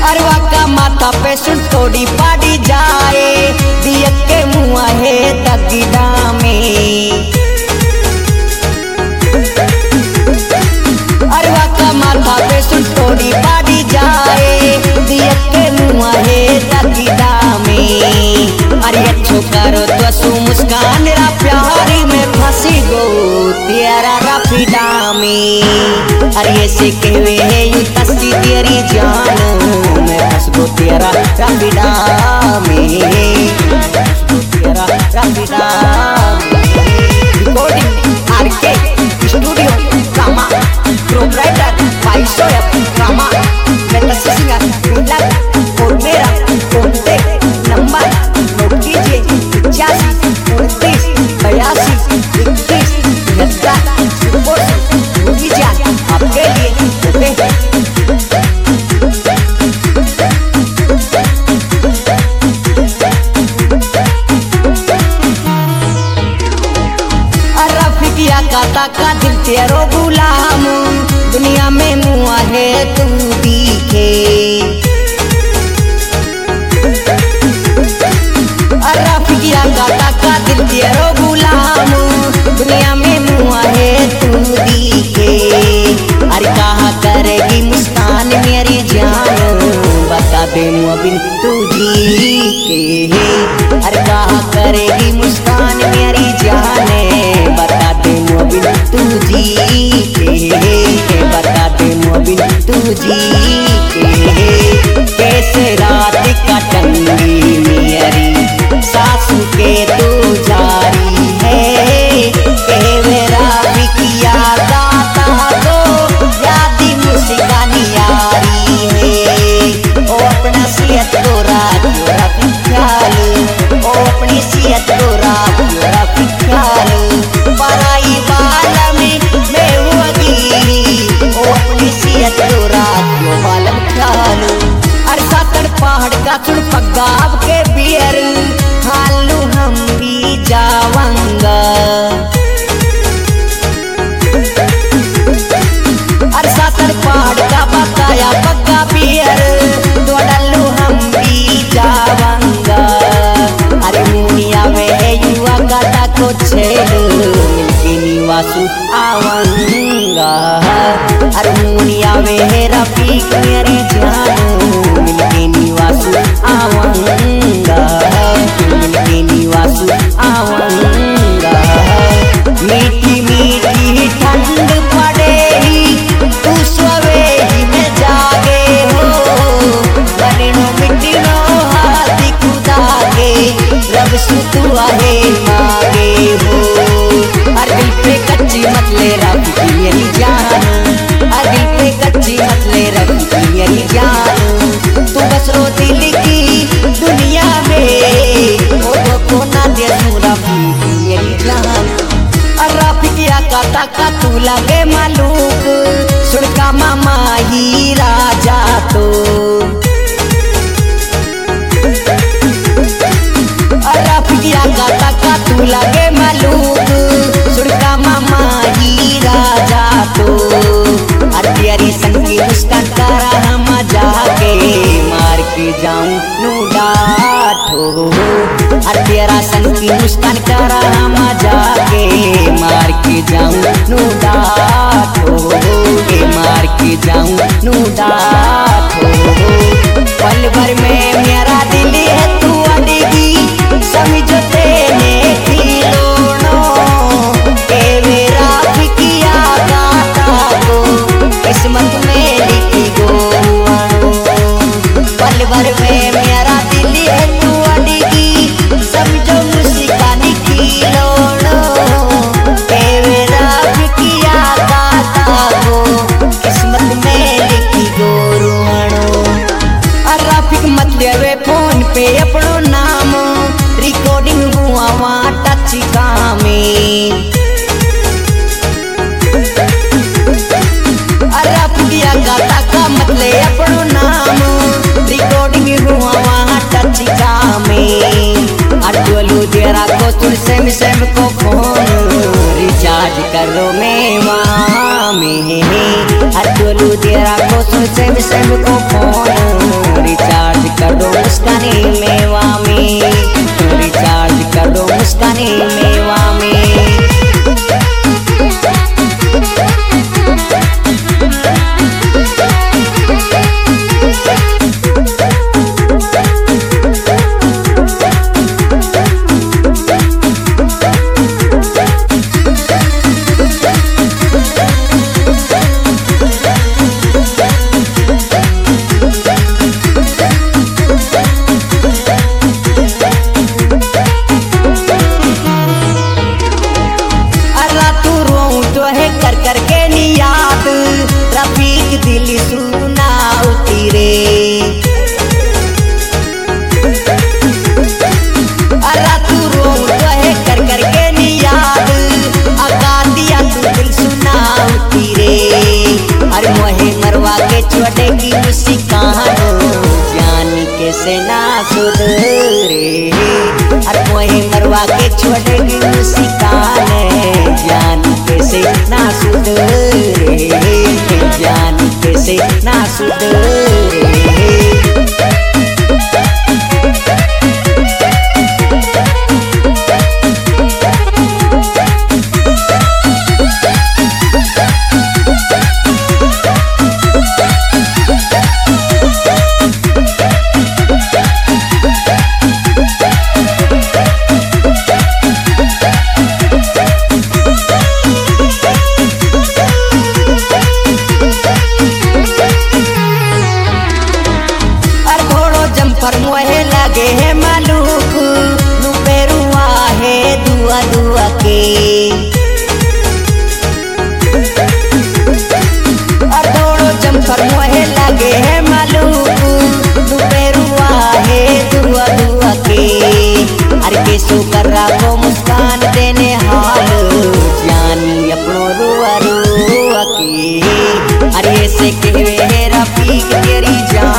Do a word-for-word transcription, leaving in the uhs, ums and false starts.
अरवा का माथा पे सुन तोड़ी पाड़ी जाए दिया के मुआ है तगिदा में। अरवा का माथा पे सुन तोड़ी पाड़ी जाए दिया के मुआ है तगिदा में। अरे अच्छो करो तो सु मुस्कान रा प्यारी में फंसी गो तेरा रफीदा में। अरे ऐसे कहवे है यू तस्ती तेरी जान मैं फंस गो तेरा रफीदा में। तेरा रफीदा रिकॉर्डिंग आरके स्टूडियो कामा प्रोप्राइटर पाइसो कामा मैं तस्ती सिंगर और मेरा कॉन्टैक्ट नंबर नोट कीजिए पचासी उनतीस बयासी इक्कीस आपके लिए रफिकिया का का दिल तेरो गुलाम दुनिया में मुआ है तू दिखे। रफिकिया का का दिल तेरो गुलाम दुनिया में मुआ है तू दिखे। अरे कहा करेगी मुस्कान मेरी जान बता दे मुबिन तुझी के। अरे कहा करेगी मुस्कान मेरी जान बता दे मुबिन तुझी के। बता दे मुबिन तुझी के। कैसे रात कटंगी मेरी सासू के तू जारी है मेरा भी किया दाता तो यादी मुस्कानी यारी है। ओ अपना सियत को रात रफी ख्याल ओ अपनी सियत को रात रफी ख्याल पराई वाला में मैं हुई ओ अपनी सियत को रात वालम ख्याल। अरसा तड़ पहाड़ का चुड़ पगाव के बियर हालू हम भी जावंगा। अरसा तड़ पहाड़ का बताया पक्का बियर दोडलू हम भी जावंगा। अरे मुनिया में युवा गाता को छेड़ मिलके निवासु आवंगा। अरे मुनिया में रफीक मेरी जान मिलके निवासु आवंगा। मिलके निवासु आवंगा। मीठी मीठी ठंड पड़ेगी तू सवे ही में जागे हो बनो मिटनो हाथी खुदागे रब सुतुआ है मागे हो। हर दिल पे कच्ची मत ले रखी मेरी जान हर दिल पे कच्ची मत ले रखी मेरी जान। तू बस रो दिल की दुनिया में ओ तो कोना दे सूरा मेरी जान। रफिकिया का ताका तू लगे मालूक सुड़का मामा ही राजा तो। रफिकिया का ताका तू लगे मालूक सुड़का मामा ही राजा तो। तेरी संगी मुस्कान करा हम जाके मार के जाऊं नू डाठो। अरे तेरा संगी मुस्कान करा हम जाके मार के जाऊं नू डाठो। मार के जाऊं नू डाठो। पल भर में मेरा दिल है तू अड़ेगी समझो तेने खिलौनो ए मेरा फिकिया गाता को किस्मत में लिखी गो। पल भर में मेरा दिल है तू अड़ेगी समझो मुस्कानी खिलौनो ए मेरा फिकिया गाता को किस्मत में लिखी गो। रफीक मत लेवे फोन पे अपनो नाम रिकॉर्डिंग हुआ वहाँ टच कामे। रफिकिया गाता का मत ले अपनो नाम रिकॉर्डिंग हुआ वहाँ टच कामे। अटोलू तेरा को तुर सेम सेम को फोन रिचार्ज करो मैं वहाँ में। अटोलू तेरा को तुर सेम सेम को फोन से ना सुधरे। अरे कोई मरवा के छोड़ेगी मुस्कान जान कैसे ना सुधरे, जान कैसे ना सुधरे। पर मोहे लगे है मालूक नु पेरुआ है दुआ दुआ के। और दोड़ो जम्पर मोहे लगे है मालूक नु पेरुआ है दुआ दुआ के। अरे केसो कर को मुस्कान देने हाल जानी अपनो रुआ रुआ के। अरे ऐसे कहवे है रफीक तेरी जान